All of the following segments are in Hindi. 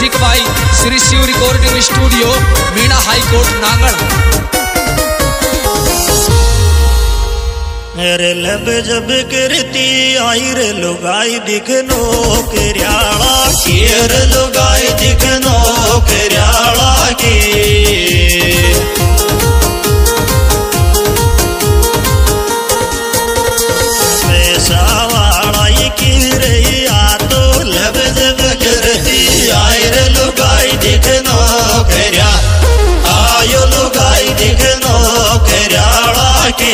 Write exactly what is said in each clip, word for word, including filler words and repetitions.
Music by Shri Shiv recording studio Meena high court Nangal. रे लब जब करती आई रे लुगाई दिखनो करयाला की रे लुगाई दिखनो करयाला की पैसा वाला की रे आ तो लब जब करती आई रे लुगाई दिखनो करया आयो लुगाई दिखनो करयाला की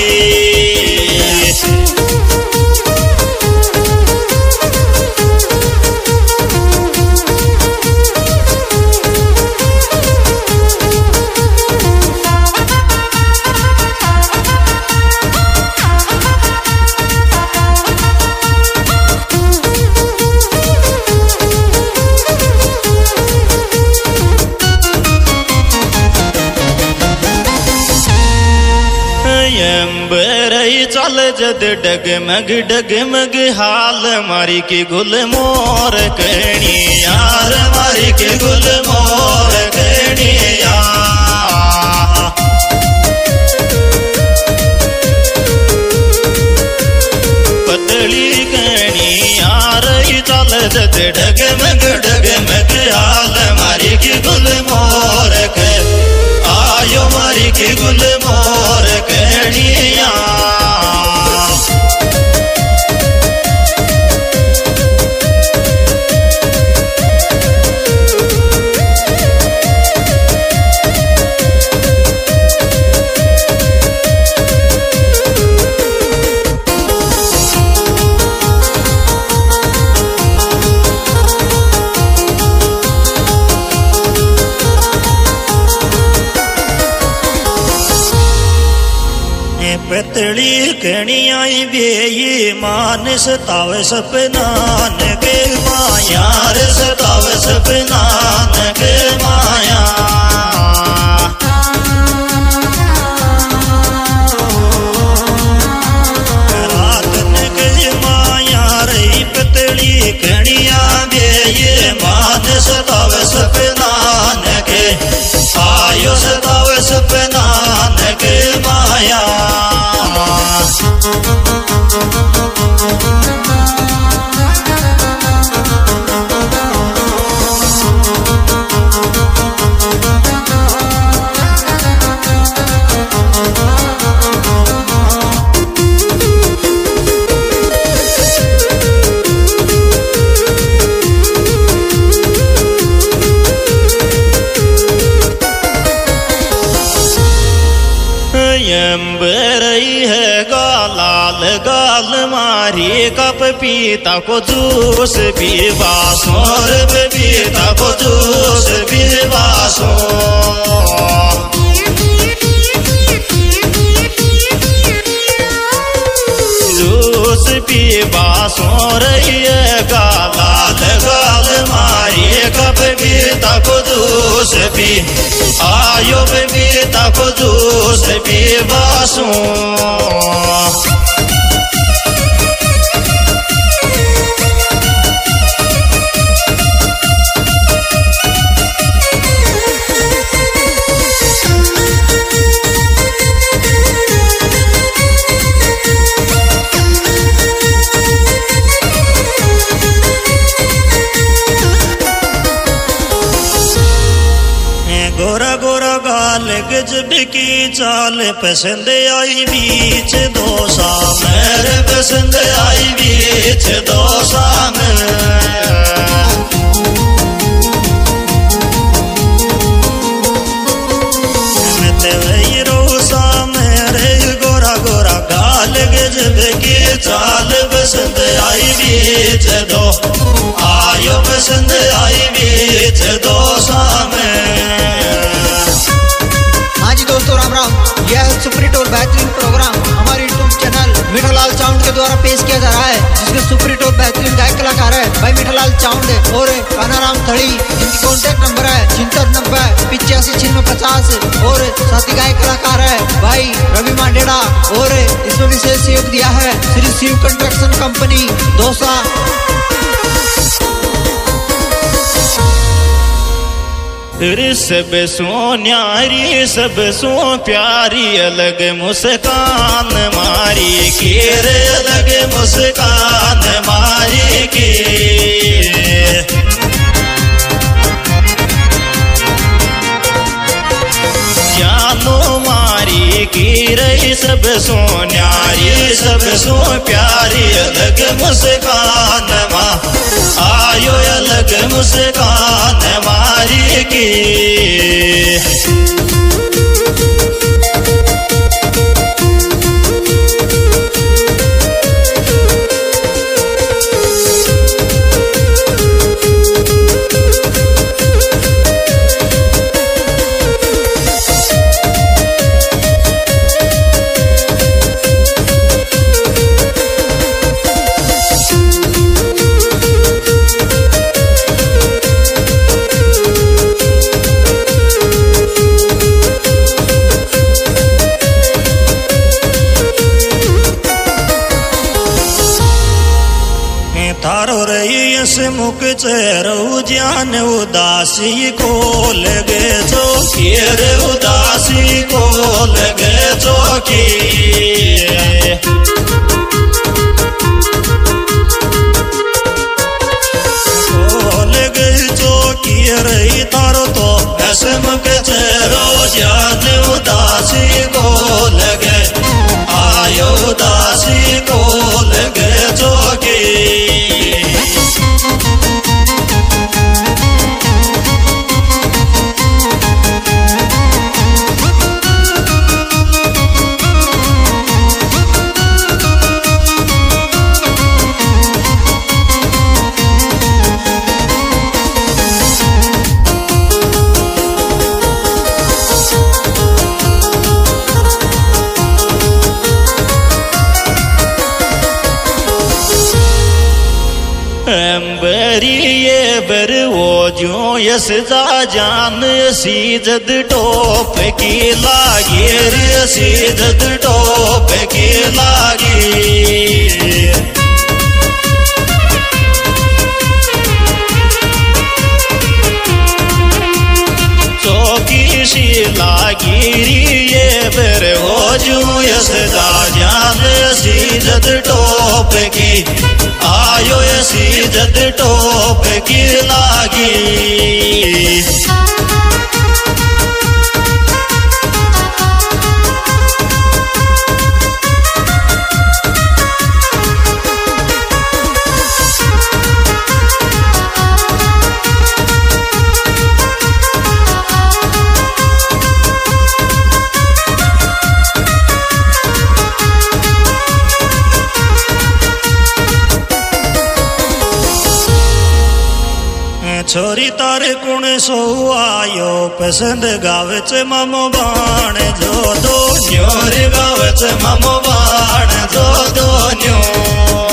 चल जद डगमग डगमग हाल मारी के गुल मोर कणी यार मारी के गुल मोर कणी पतली कणी यार चल जद डगमग डगमग हाल मारी के गुल मोर के आयो मारी के गुल मोर कणी पतली कणियाई बेई मान सताव सपनान के मायार सताव सपनान के माया रातन के माया रही पतली कणिया बेई मान सताव सपनान के आयो सताव सपनान के माया रही है गालाल गाल मारी कप पीता को जूस पीवा सोर पीता को जूस पीवा सो जूस पीवा सोर गालाल गाल मारी कप पीता को जूस पी आयो पीता को जूस पीवा सो गोरा गोरा गाल गजब की चाल पसंद आई बीच दो सामने पसंद आई बीच दो सामने गोरा गोरा गाल गजब की चाल पसंद आई बीच दो आयो पसंद आई बीच दो सामने। दोस्तों राम राम, यह सुपरहिट और बेहतरीन प्रोग्राम हमारे यूट्यूब चैनल मीठालाल साउंड के द्वारा पेश किया जा रहा है, जिसके सुपरहिट और बेहतरीन गायक कलाकार है भाई मीठालाल साउंड और कानाराम थड़ी। इनकी कॉन्टेक्ट नंबर है छिहत्तर नब्बे पिचासी छिन्नवे पचास और साथी गायक कलाकार है भाई रवि मांडेड़ा और इसमें विशेष सहयोग दिया है श्री शिव कंस्ट्रक्शन कंपनी दौसा। सब सो न्यारी सब सो प्यारी अलग मुस्कान मारी की रे अलग मुस्कान मारी की जानो मारी की रही सब सो न्यारी सब सो प्यारी अलग मुस्कान मा आयो अलग मुस्कान मारी की तारो रही यस मुख चेहरो ज्ञान उदासी को लगे जो खेर उदासी को लगे जो की लगे जो की रही तारो तो यस मुख चेहरो ज्ञान उदासी को लगे आयो उदासी को लगे जो की बरिए बर वो जो यस जा जान सीजद टोप की लागी रे सीजद टोप की लागी चौकी सी लागी रे बर वो जो यस जा जान सीजद टोप की आयो सीजद टोप की लागी छोरी तारे कुण सो आयो पसंद गावच मामो बाण जो दो न्योर गावच मामो बाण जो दो न्यो